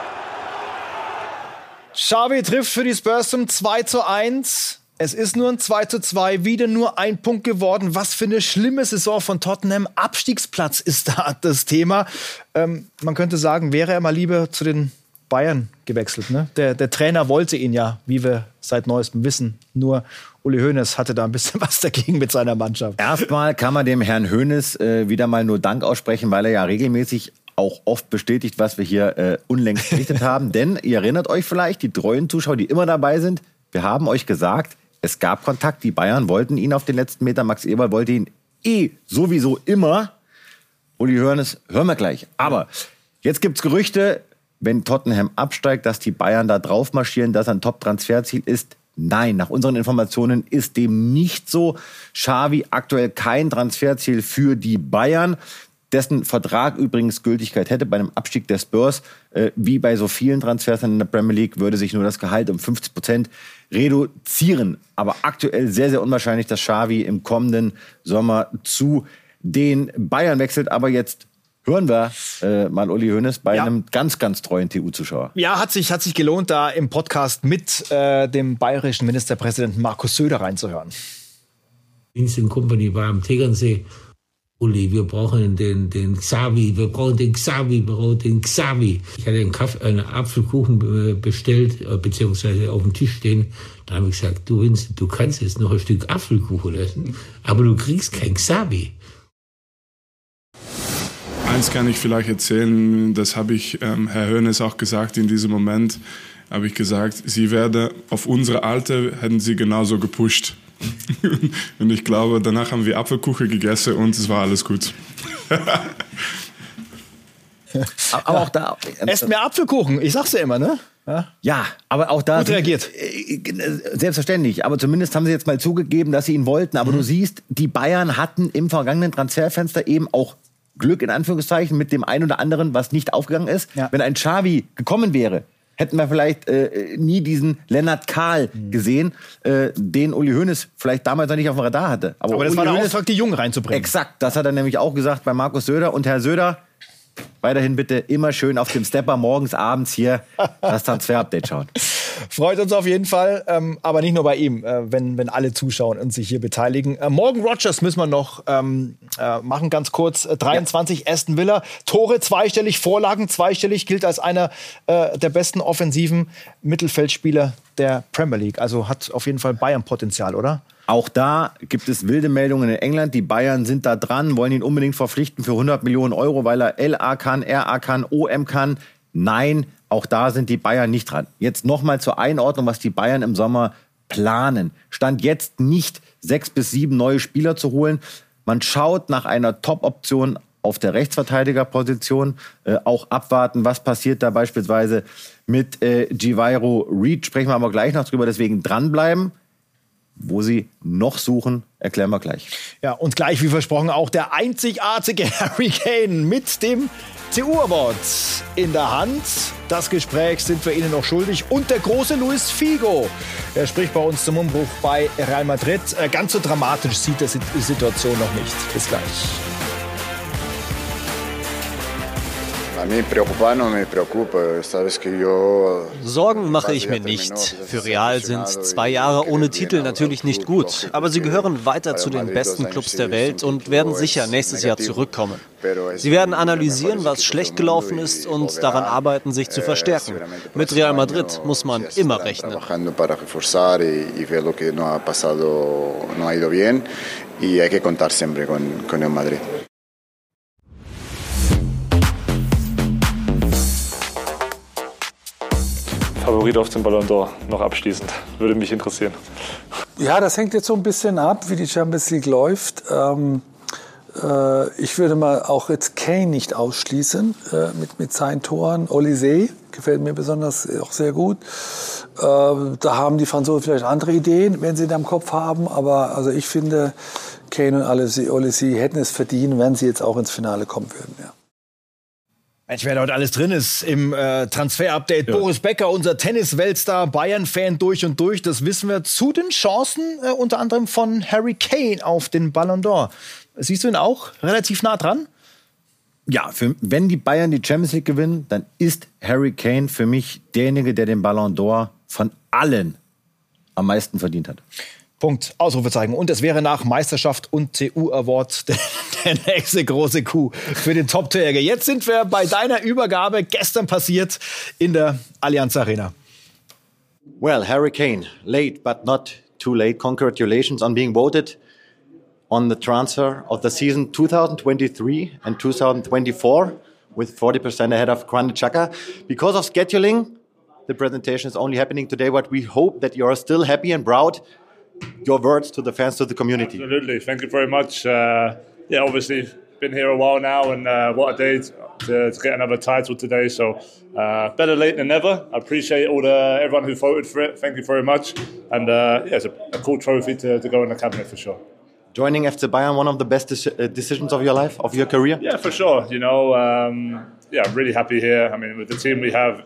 Xavi trifft für die Spurs zum 2:1. Es ist nur ein 2:2, wieder nur ein Punkt geworden. Was für eine schlimme Saison von Tottenham. Abstiegsplatz ist da das Thema. Man könnte sagen, wäre er mal lieber zu den Bayern gewechselt. Ne? Der Trainer wollte ihn ja, wie wir seit Neuestem wissen. Nur Uli Hoeneß hatte da ein bisschen was dagegen mit seiner Mannschaft. Erstmal kann man dem Herrn Hoeneß wieder mal nur Dank aussprechen, weil er ja regelmäßig auch oft bestätigt, was wir hier unlängst berichtet haben. Denn ihr erinnert euch vielleicht, die treuen Zuschauer, die immer dabei sind, wir haben euch gesagt, es gab Kontakt. Die Bayern wollten ihn auf den letzten Meter. Max Eberl wollte ihn sowieso immer. Uli Hoeneß, hören wir gleich. Aber jetzt gibt's Gerüchte, wenn Tottenham absteigt, dass die Bayern da drauf marschieren, dass ein Top-Transferziel ist. Nein, nach unseren Informationen ist dem nicht so. Xavi aktuell kein Transferziel für die Bayern, dessen Vertrag übrigens Gültigkeit hätte bei einem Abstieg der Spurs. Wie bei so vielen Transfers in der Premier League würde sich nur das Gehalt um 50% reduzieren. Aber aktuell sehr, sehr unwahrscheinlich, dass Xavi im kommenden Sommer zu den Bayern wechselt. Aber jetzt hören wir mal Uli Hoeneß bei einem ganz, ganz treuen TU-Zuschauer. Ja, hat sich gelohnt, da im Podcast mit dem bayerischen Ministerpräsidenten Markus Söder reinzuhören. Vincent Kompany war am Tegernsee. Uli, wir brauchen den Xavi, wir brauchen den Xavi. Ich hatte einen Apfelkuchen bestellt, beziehungsweise auf dem Tisch stehen. Da habe ich gesagt, du Vincent, du kannst jetzt noch ein Stück Apfelkuchen essen, aber du kriegst kein Xavi. Eins kann ich vielleicht erzählen, das habe ich Herr Hoeneß auch gesagt in diesem Moment, habe ich gesagt, sie werde auf unsere Alte, hätten sie genauso gepusht. Und ich glaube, danach haben wir Apfelkuchen gegessen und es war alles gut. Aber auch da... Esst mehr Apfelkuchen, ich sag's ja immer, ne? Ja, aber auch da... Gut reagiert. Selbstverständlich, aber zumindest haben sie jetzt mal zugegeben, dass sie ihn wollten. Aber du siehst, die Bayern hatten im vergangenen Transferfenster eben auch Glück, in Anführungszeichen, mit dem einen oder anderen, was nicht aufgegangen ist. Ja. Wenn ein Xavi gekommen wäre, hätten wir vielleicht nie diesen Lennart Kahl gesehen, den Uli Hoeneß vielleicht damals noch nicht auf dem Radar hatte. Aber das war der Auftrag, die Jungen reinzubringen. Exakt, das hat er nämlich auch gesagt bei Markus Söder. Und Herr Söder, weiterhin bitte immer schön auf dem Stepper morgens, abends hier das Transfer-Update schauen. Freut uns auf jeden Fall, aber nicht nur bei ihm, wenn alle zuschauen und sich hier beteiligen. Morgan Rogers müssen wir noch machen, ganz kurz. 23 Aston Villa, Tore zweistellig, Vorlagen zweistellig, gilt als einer der besten offensiven Mittelfeldspieler der Premier League. Also hat auf jeden Fall Bayern-Potenzial, oder? Auch da gibt es wilde Meldungen in England. Die Bayern sind da dran, wollen ihn unbedingt verpflichten für 100 Millionen Euro, weil er LA kann, RA kann, OM kann. Nein, auch da sind die Bayern nicht dran. Jetzt nochmal zur Einordnung, was die Bayern im Sommer planen. Stand jetzt nicht 6 bis 7 neue Spieler zu holen. Man schaut nach einer Top-Option auf der Rechtsverteidigerposition. Auch abwarten, was passiert da beispielsweise mit Givairo Reed. Sprechen wir aber gleich noch drüber, deswegen dranbleiben. Wo sie noch suchen, erklären wir gleich. Ja, und gleich wie versprochen auch der einzigartige Harry Kane mit dem TU Award in der Hand. Das Gespräch sind wir Ihnen noch schuldig. Und der große Luis Figo. Er spricht bei uns zum Umbruch bei Real Madrid. Ganz so dramatisch sieht er die Situation noch nicht. Bis gleich. Sorgen mache ich mir nicht. Für Real sind 2 Jahre ohne Titel natürlich nicht gut. Aber sie gehören weiter zu den besten Clubs der Welt und werden sicher nächstes Jahr zurückkommen. Sie werden analysieren, was schlecht gelaufen ist und daran arbeiten, sich zu verstärken. Mit Real Madrid muss man immer rechnen. Favorit auf den Ballon d'Or, noch abschließend, würde mich interessieren. Ja, das hängt jetzt so ein bisschen ab, wie die Champions League läuft. Ich würde mal auch jetzt Kane nicht ausschließen mit seinen Toren. Olise gefällt mir besonders auch sehr gut. Da haben die Franzosen vielleicht andere Ideen, wenn sie ihn am Kopf haben. Aber also ich finde, Kane und Olise hätten es verdient, wenn sie jetzt auch ins Finale kommen würden. Ja. Mensch, wer da heute alles drin ist im Transfer-Update. Ja. Boris Becker, unser Tennis-Weltstar, Bayern-Fan durch und durch. Das wissen wir zu den Chancen unter anderem von Harry Kane auf den Ballon d'Or. Siehst du ihn auch relativ nah dran? Ja, wenn die Bayern die Champions League gewinnen, dann ist Harry Kane für mich derjenige, der den Ballon d'Or von allen am meisten verdient hat. Punkt, Ausrufezeichen. Und es wäre nach Meisterschaft und TU-Award der nächste große Coup für den Top-Torjäger. Jetzt sind wir bei deiner Übergabe, gestern passiert in der Allianz Arena. Well, Harry Kane, late but not too late. Congratulations on being voted on the transfer of the season 2023 and 2024 with 40% ahead of Granit Xhaka. Because of scheduling, the presentation is only happening today, but we hope that you are still happy and proud. Your words to the fans, to the community. Absolutely, thank you very much. Obviously been here a while now, and what a day to get another title today. So better late than never. I appreciate everyone who voted for it. Thank you very much. And it's a cool trophy to go in the cabinet for sure. Joining FC Bayern, one of the best decisions of your life, of your career? Yeah, for sure. You know, I'm really happy here. I mean, with the team we have,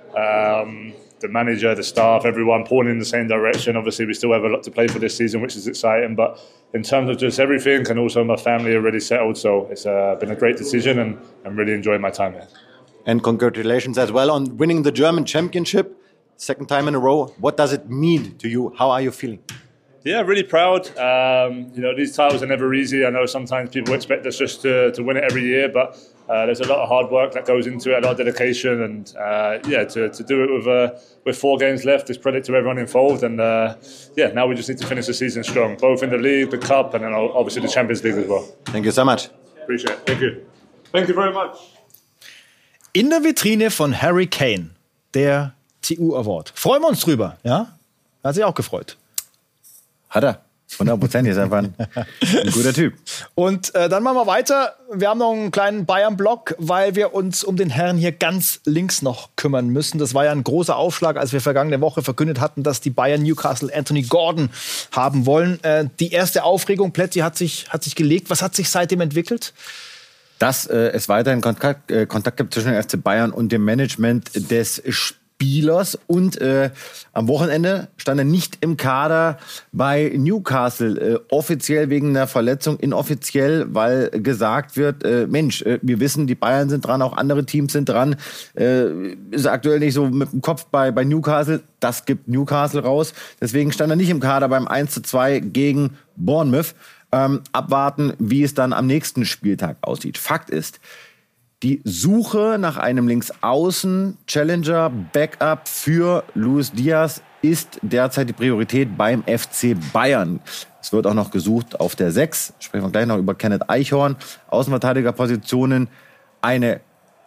the manager, the staff, everyone pulling in the same direction. Obviously, we still have a lot to play for this season, which is exciting. But in terms of just everything, and also my family are really settled. So it's been a great decision, and I'm really enjoying my time here. And congratulations as well on winning the German championship, second time in a row. What does it mean to you? How are you feeling? Yeah, really proud. These titles are never easy. I know sometimes people expect us just to win it every year, but there's a lot of hard work that goes into it, a lot of dedication, and to do it with 4 games left is credit to everyone involved. And now we just need to finish the season strong, both in the league, the cup, and then obviously the Champions League as well. Thank you so much. Appreciate it. Thank you. Thank you very much. In der Vitrine von Harry Kane, der TU Award. Freuen wir uns drüber, ja? Hat sich auch gefreut. Hat er. 100%, ist einfach ein guter Typ. Und dann machen wir weiter. Wir haben noch einen kleinen Bayern-Block, weil wir uns um den Herrn hier ganz links noch kümmern müssen. Das war ja ein großer Aufschlag, als wir vergangene Woche verkündet hatten, dass die Bayern Newcastle Anthony Gordon haben wollen. Die erste Aufregung, Plätti, hat sich gelegt. Was hat sich seitdem entwickelt? Dass es weiterhin Kontakt gibt zwischen dem FC Bayern und dem Management des Spielers. Und am Wochenende stand er nicht im Kader bei Newcastle. Offiziell wegen einer Verletzung, inoffiziell, weil gesagt wird, wir wissen, die Bayern sind dran, auch andere Teams sind dran. Ist aktuell nicht so mit dem Kopf bei Newcastle. Das gibt Newcastle raus. Deswegen stand er nicht im Kader beim 1:2 gegen Bournemouth. Abwarten, wie es dann am nächsten Spieltag aussieht. Fakt ist, die Suche nach einem Linksaußen-Challenger, Backup für Luis Diaz ist derzeit die Priorität beim FC Bayern. Es wird auch noch gesucht auf der 6. Sprechen wir gleich noch über Kenneth Eichhorn. Außenverteidigerpositionen. Eine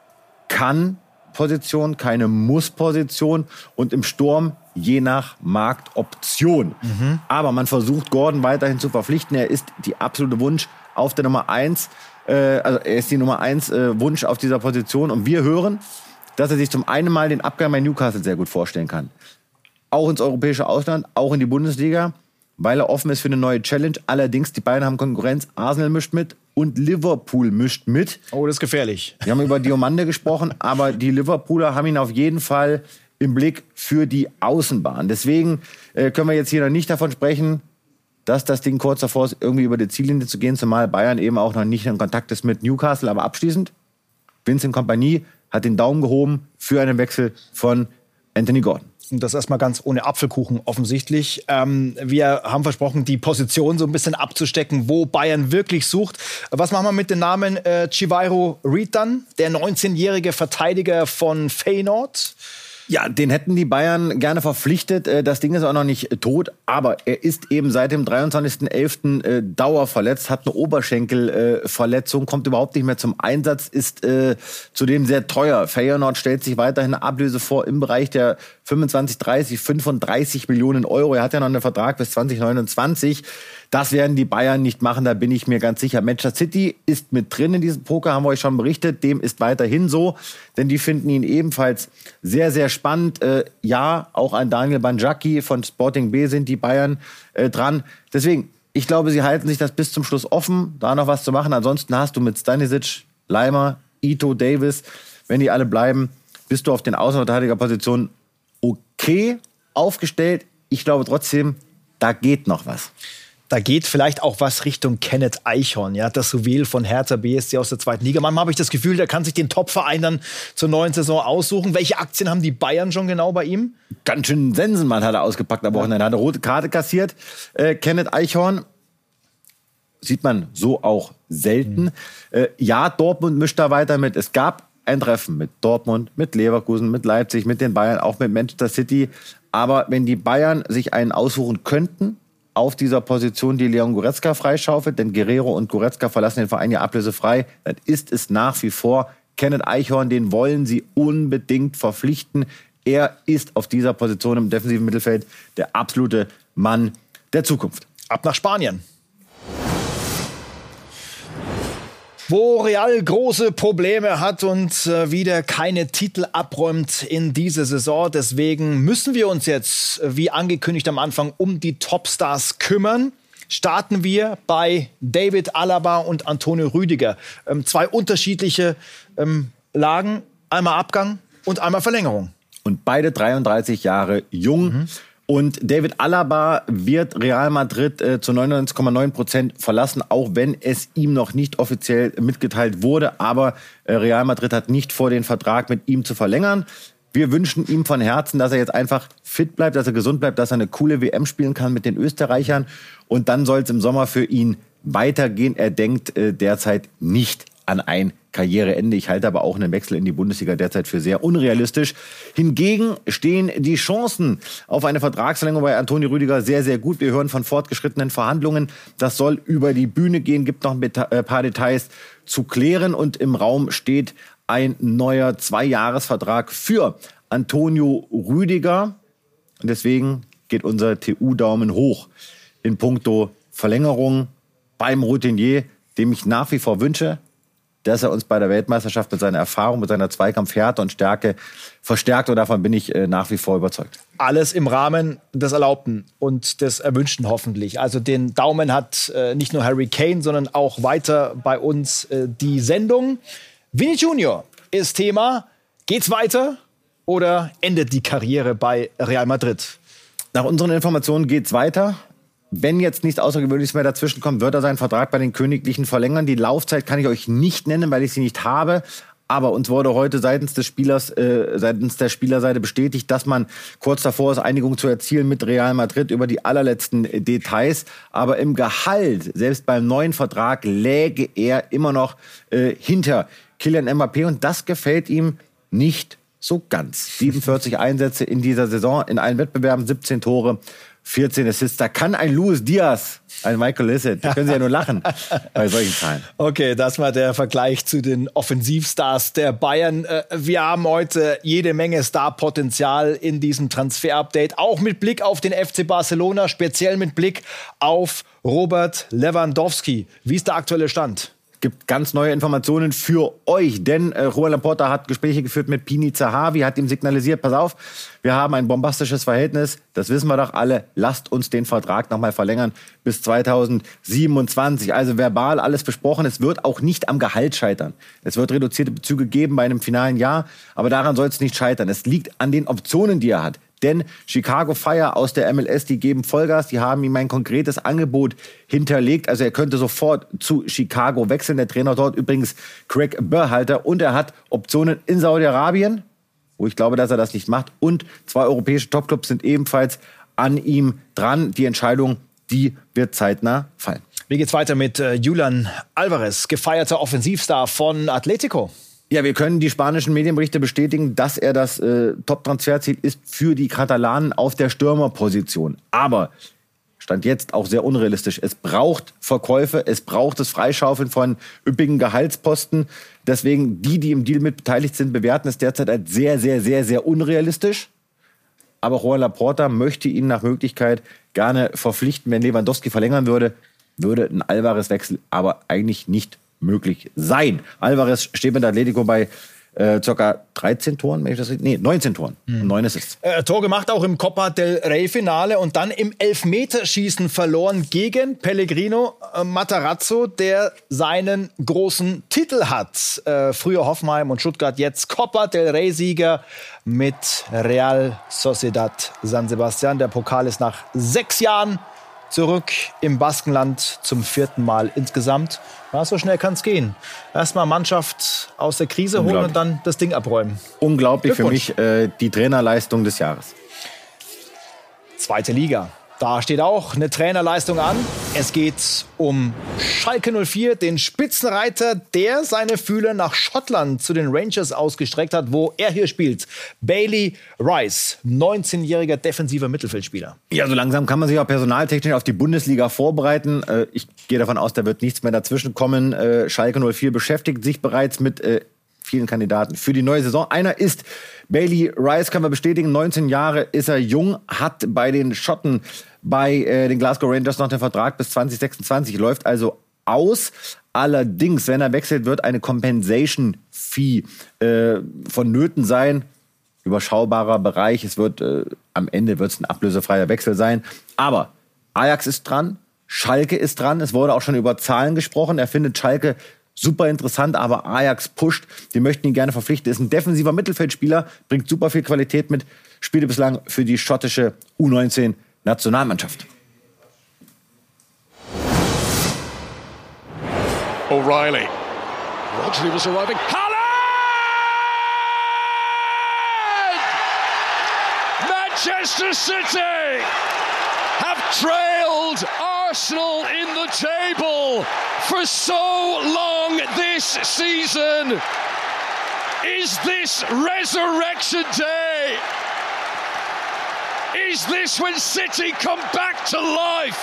Kann-Position, keine Muss-Position. Und im Sturm je nach Marktoption. Aber man versucht, Gordon weiterhin zu verpflichten. Er ist die absolute Wunsch auf der Nummer 1. Er ist die Nummer 1 Wunsch auf dieser Position. Und wir hören, dass er sich zum einen Mal den Abgang bei Newcastle sehr gut vorstellen kann. Auch ins europäische Ausland, auch in die Bundesliga, weil er offen ist für eine neue Challenge. Allerdings, die beiden haben Konkurrenz. Arsenal mischt mit und Liverpool mischt mit. Oh, das ist gefährlich. Wir haben über Diomande gesprochen, aber die Liverpooler haben ihn auf jeden Fall im Blick für die Außenbahn. Deswegen können wir jetzt hier noch nicht davon sprechen, dass das Ding kurz davor ist, irgendwie über die Ziellinie zu gehen, zumal Bayern eben auch noch nicht in Kontakt ist mit Newcastle. Aber abschließend, Vincent Kompany hat den Daumen gehoben für einen Wechsel von Anthony Gordon. Und das erstmal ganz ohne Apfelkuchen offensichtlich. Wir haben versprochen, die Position so ein bisschen abzustecken, wo Bayern wirklich sucht. Was machen wir mit dem Namen Chivairo Reed dann? Der 19-jährige Verteidiger von Feyenoord. Ja, den hätten die Bayern gerne verpflichtet. Das Ding ist auch noch nicht tot, aber er ist eben seit dem 23.11. dauerverletzt, hat eine Oberschenkelverletzung, kommt überhaupt nicht mehr zum Einsatz, ist zudem sehr teuer. Feyenoord stellt sich weiterhin eine Ablöse vor im Bereich der 25, 30, 35 Millionen Euro. Er hat ja noch einen Vertrag bis 2029. Das werden die Bayern nicht machen, da bin ich mir ganz sicher. Manchester City ist mit drin in diesem Poker, haben wir euch schon berichtet. Dem ist weiterhin so, denn die finden ihn ebenfalls sehr, sehr spannend. Ja, auch an Daniel Banjaki von Sporting B sind die Bayern dran. Deswegen, ich glaube, sie halten sich das bis zum Schluss offen, da noch was zu machen. Ansonsten hast du mit Stanisic, Leimer, Ito, Davis, wenn die alle bleiben, bist du auf den Außenverteidigerpositionen okay aufgestellt. Ich glaube trotzdem, da geht noch was. Da geht vielleicht auch was Richtung Kenneth Eichhorn, ja, das Juwel von Hertha BSC aus der 2. Liga. Manchmal habe ich das Gefühl, der kann sich den Top-Verein dann zur neuen Saison aussuchen. Welche Aktien haben die Bayern schon genau bei ihm? Ganz schön Sensenmann hat er ausgepackt am Wochenende. Hat eine rote Karte kassiert. Kenneth Eichhorn sieht man so auch selten. Ja, Dortmund mischt da weiter mit. Es gab ein Treffen mit Dortmund, mit Leverkusen, mit Leipzig, mit den Bayern, auch mit Manchester City. Aber wenn die Bayern sich einen aussuchen könnten, auf dieser Position, die Leon Goretzka freischaufelt, denn Guerrero und Goretzka verlassen den Verein ja ablösefrei, dann ist es nach wie vor Kenneth Eichhorn, den wollen sie unbedingt verpflichten. Er ist auf dieser Position im defensiven Mittelfeld der absolute Mann der Zukunft. Ab nach Spanien. Wo Real große Probleme hat und wieder keine Titel abräumt in dieser Saison. Deswegen müssen wir uns jetzt, wie angekündigt am Anfang, um die Topstars kümmern. Starten wir bei David Alaba und Antonio Rüdiger. Zwei unterschiedliche Lagen, einmal Abgang und einmal Verlängerung. Und beide 33 Jahre jung. Und David Alaba wird Real Madrid zu 99,9% verlassen, auch wenn es ihm noch nicht offiziell mitgeteilt wurde. Aber Real Madrid hat nicht vor, den Vertrag mit ihm zu verlängern. Wir wünschen ihm von Herzen, dass er jetzt einfach fit bleibt, dass er gesund bleibt, dass er eine coole WM spielen kann mit den Österreichern. Und dann soll es im Sommer für ihn weitergehen. Er denkt derzeit nicht an ein Karriereende. Ich halte aber auch einen Wechsel in die Bundesliga derzeit für sehr unrealistisch. Hingegen stehen die Chancen auf eine Vertragsverlängerung bei Antonio Rüdiger sehr, sehr gut. Wir hören von fortgeschrittenen Verhandlungen. Das soll über die Bühne gehen, gibt noch ein paar Details zu klären. Und im Raum steht ein neuer 2-Jahres-Vertrag für Antonio Rüdiger. Und deswegen geht unser TU-Daumen hoch in puncto Verlängerung beim Routinier, dem ich nach wie vor wünsche, dass er uns bei der Weltmeisterschaft mit seiner Erfahrung, mit seiner Zweikampfhärte und Stärke verstärkt. Und davon bin ich nach wie vor überzeugt. Alles im Rahmen des Erlaubten und des Erwünschten hoffentlich. Also den Daumen hat nicht nur Harry Kane, sondern auch weiter bei uns die Sendung. Vini Junior ist Thema. Geht's weiter oder endet die Karriere bei Real Madrid? Nach unseren Informationen geht's weiter. Wenn jetzt nichts Außergewöhnliches mehr dazwischen kommt, wird er seinen Vertrag bei den Königlichen verlängern. Die Laufzeit kann ich euch nicht nennen, weil ich sie nicht habe. Aber uns wurde heute seitens der Spielerseite bestätigt, dass man kurz davor ist, Einigung zu erzielen mit Real Madrid über die allerletzten Details. Aber im Gehalt, selbst beim neuen Vertrag, läge er immer noch hinter Kylian Mbappé. Und das gefällt ihm nicht so ganz. 47 Einsätze in dieser Saison, in allen Wettbewerben, 17 Tore. 14 Assists, da kann ein Luis Diaz, ein Michael Essien, da können Sie ja nur lachen bei solchen Zahlen. Okay, das war der Vergleich zu den Offensivstars der Bayern. Wir haben heute jede Menge Starpotenzial in diesem Transfer-Update, auch mit Blick auf den FC Barcelona, speziell mit Blick auf Robert Lewandowski. Wie ist der aktuelle Stand? Gibt ganz neue Informationen für euch, denn Juan Laporta hat Gespräche geführt mit Pini Zahavi, hat ihm signalisiert, pass auf, wir haben ein bombastisches Verhältnis, das wissen wir doch alle, lasst uns den Vertrag nochmal verlängern bis 2027. Also verbal alles besprochen, es wird auch nicht am Gehalt scheitern. Es wird reduzierte Bezüge geben bei einem finalen Jahr, aber daran soll es nicht scheitern. Es liegt an den Optionen, die er hat. Denn Chicago Fire aus der MLS, die geben Vollgas, die haben ihm ein konkretes Angebot hinterlegt. Also er könnte sofort zu Chicago wechseln. Der Trainer dort übrigens Craig Berhalter. Und er hat Optionen in Saudi-Arabien, wo ich glaube, dass er das nicht macht. Und 2 europäische Topclubs sind ebenfalls an ihm dran. Die Entscheidung, die wird zeitnah fallen. Wie geht's weiter mit Julian Alvarez, gefeierter Offensivstar von Atletico? Ja, wir können die spanischen Medienberichte bestätigen, dass er das Top-Transferziel ist für die Katalanen auf der Stürmerposition. Aber, Stand jetzt auch sehr unrealistisch, es braucht Verkäufe, es braucht das Freischaufeln von üppigen Gehaltsposten. Deswegen, die im Deal mit beteiligt sind, bewerten es derzeit als sehr, sehr, sehr, sehr unrealistisch. Aber Joan Laporta möchte ihn nach Möglichkeit gerne verpflichten. Wenn Lewandowski verlängern würde ein Alvarez-Wechsel aber eigentlich nicht möglich sein. Alvarez steht mit Atletico bei ca. 13 Toren, 19 Toren. 9 Assists. Tor gemacht auch im Copa del Rey-Finale und dann im Elfmeterschießen verloren gegen Pellegrino Matarazzo, der seinen großen Titel hat. Früher Hoffenheim und Stuttgart, jetzt Copa del Rey-Sieger mit Real Sociedad San Sebastian. Der Pokal ist nach 6 Jahren zurück im Baskenland zum 4. Mal insgesamt. Ja, so schnell kann es gehen. Erstmal Mannschaft aus der Krise holen und dann das Ding abräumen. Unglaublich für mich, die Trainerleistung des Jahres. 2. Liga. Da steht auch eine Trainerleistung an. Es geht um Schalke 04, den Spitzenreiter, der seine Fühler nach Schottland zu den Rangers ausgestreckt hat, wo er hier spielt. Bailey Rice, 19-jähriger defensiver Mittelfeldspieler. Ja, so langsam kann man sich auch personaltechnisch auf die Bundesliga vorbereiten. Ich gehe davon aus, da wird nichts mehr dazwischen kommen. Schalke 04 beschäftigt sich bereits mit vielen Kandidaten für die neue Saison. Einer ist Bailey Rice, können wir bestätigen. 19 Jahre ist er jung, hat bei den Schotten bei den Glasgow Rangers noch den Vertrag bis 2026, läuft also aus. Allerdings, wenn er wechselt, wird eine Compensation-Fee vonnöten sein. Überschaubarer Bereich. Es wird am Ende wird's ein ablösefreier Wechsel sein. Aber Ajax ist dran, Schalke ist dran. Es wurde auch schon über Zahlen gesprochen. Er findet Schalke super interessant, aber Ajax pusht. Die möchten ihn gerne verpflichten. Ist ein defensiver Mittelfeldspieler, bringt super viel Qualität mit. Spielte bislang für die schottische U19-Nationalmannschaft. O'Reilly. Rodri was arriving. Manchester City have trailed Arsenal in the table for so long this season. Is this Resurrection Day? Is this when City come back to life?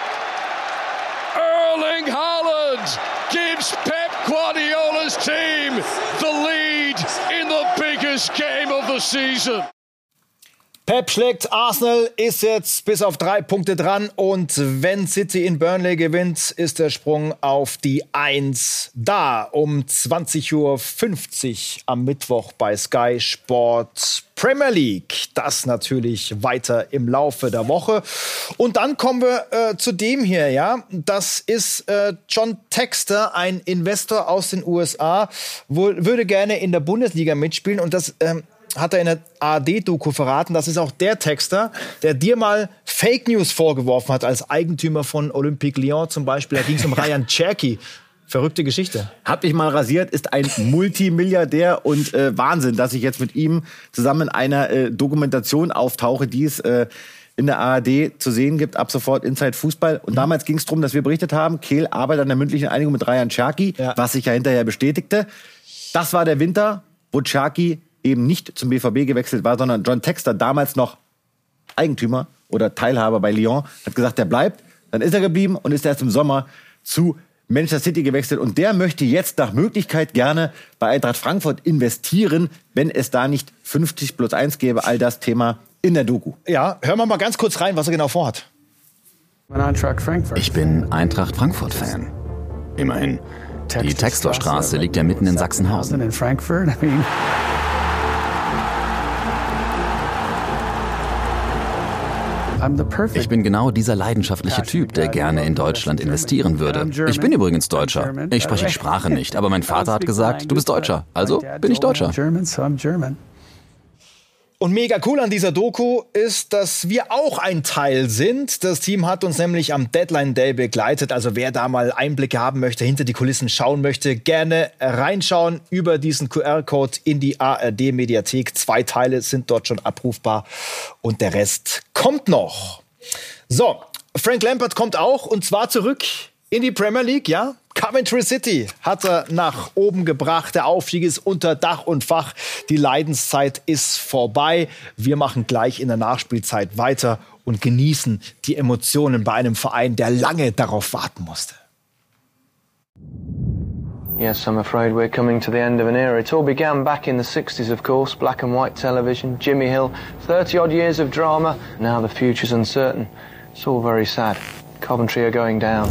Erling Haaland gives Pep Guardiola's team the lead in the biggest game of the season. Pep schlägt Arsenal, ist jetzt bis auf 3 Punkte dran. Und wenn City in Burnley gewinnt, ist der Sprung auf die 1 da. Um 20:50 Uhr am Mittwoch bei Sky Sport Premier League. Das natürlich weiter im Laufe der Woche. Und dann kommen wir zu dem hier, ja. Das ist John Textor, ein Investor aus den USA, würde gerne in der Bundesliga mitspielen. Und das hat er in der ARD-Doku verraten. Das ist auch der Texter, der dir mal Fake News vorgeworfen hat als Eigentümer von Olympique Lyon zum Beispiel. Da ging es um Ryan Cherky. Verrückte Geschichte. Hab dich mal rasiert, ist ein Multimilliardär und Wahnsinn, dass ich jetzt mit ihm zusammen in einer Dokumentation auftauche, die es in der ARD zu sehen gibt, ab sofort Inside Fußball. Und damals ging es darum, dass wir berichtet haben, Kehl arbeitet an der mündlichen Einigung mit Ryan Cherky, was sich ja hinterher bestätigte. Das war der Winter, wo Cherky eben nicht zum BVB gewechselt war, sondern John Textor, damals noch Eigentümer oder Teilhaber bei Lyon, hat gesagt, der bleibt. Dann ist er geblieben und ist erst im Sommer zu Manchester City gewechselt. Und der möchte jetzt nach Möglichkeit gerne bei Eintracht Frankfurt investieren, wenn es da nicht 50+1 gäbe. All das Thema in der Doku. Ja, hören wir mal ganz kurz rein, was er genau vorhat. Ich bin Eintracht Frankfurt-Fan. Immerhin. Die Textorstraße liegt ja mitten in Sachsenhausen. Ich bin genau dieser leidenschaftliche Typ, der gerne in Deutschland investieren würde. Ich bin übrigens Deutscher. Ich spreche die Sprache nicht, aber mein Vater hat gesagt, du bist Deutscher, also bin ich Deutscher. Und mega cool an dieser Doku ist, dass wir auch ein Teil sind. Das Team hat uns nämlich am Deadline Day begleitet. Also wer da mal Einblicke haben möchte, hinter die Kulissen schauen möchte, gerne reinschauen über diesen QR-Code in die ARD-Mediathek. 2 Teile sind dort schon abrufbar und der Rest kommt noch. So, Frank Lampard kommt auch und zwar zurück in die Premier League, ja? Coventry City hat er nach oben gebracht. Der Aufstieg ist unter Dach und Fach. Die Leidenszeit ist vorbei. Wir machen gleich in der Nachspielzeit weiter und genießen die Emotionen bei einem Verein, der lange darauf warten musste. Yes, I'm afraid we're coming to the end of an era. It all began back in the 60s, of course. Black and white television, Jimmy Hill, 30-odd years of drama. Now the future's uncertain. It's all very sad. Coventry are going down.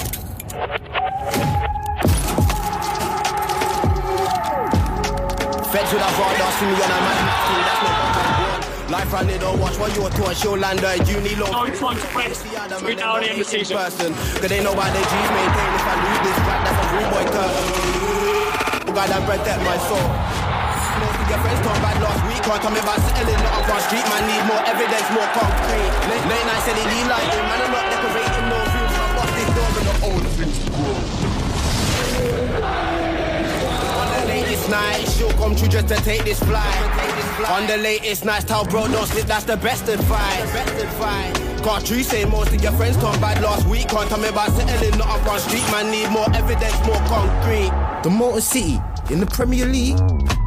Feds with a bar, last me on a man. That's not life running, don't watch what you're doing. She'll land a uni low. Oh, it's one to press. We're down in the season. Cause they know why they G's maintain. If I lose this track, that's a rude boy curve. Got that bread that my soul. Most of your friends talk bad last week. Can't tell me about settling not up on street. Man need more evidence, more concrete. Late night said he lean like him. Man, I'm not decorating no views. I bust this door with the old things to grow. Latest night, she'll come true just to take this flight. On the latest nights, tell bro don't slip, that's the best advice. Got true saying most of your friends talk bad last week. Can't tell me about settling not up on street. Man need more evidence, more concrete. The Motor City in the Premier League.